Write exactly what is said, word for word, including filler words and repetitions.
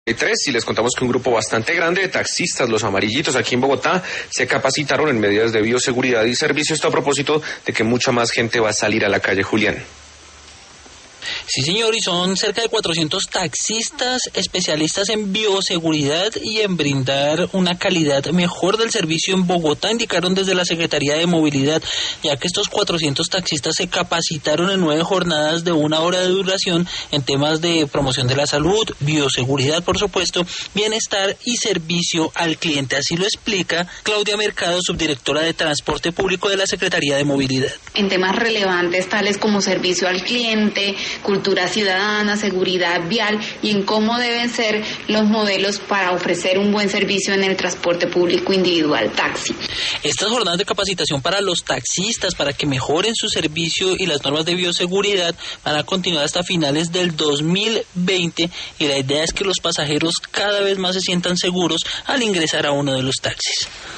Tres, y les contamos que un grupo bastante grande de taxistas, los amarillitos aquí en Bogotá, se capacitaron en medidas de bioseguridad y servicio. Esto a propósito de que mucha más gente va a salir a la calle, Julián. Sí, señor, y son cerca de cuatrocientos taxistas especialistas en bioseguridad y en brindar una calidad mejor del servicio en Bogotá, indicaron desde la Secretaría de Movilidad, ya que estos cuatrocientos taxistas se capacitaron en nueve jornadas de una hora de duración en temas de promoción de la salud, bioseguridad, por supuesto, bienestar y servicio al cliente. Así lo explica Claudia Mercado, subdirectora de Transporte Público de la Secretaría de Movilidad. En temas relevantes tales como servicio al cliente, cultura ciudadana, seguridad vial y en cómo deben ser los modelos para ofrecer un buen servicio en el transporte público individual, taxi. Estas jornadas de capacitación para los taxistas, para que mejoren su servicio y las normas de bioseguridad, van a continuar hasta finales del dos mil veinte y la idea es que los pasajeros cada vez más se sientan seguros al ingresar a uno de los taxis.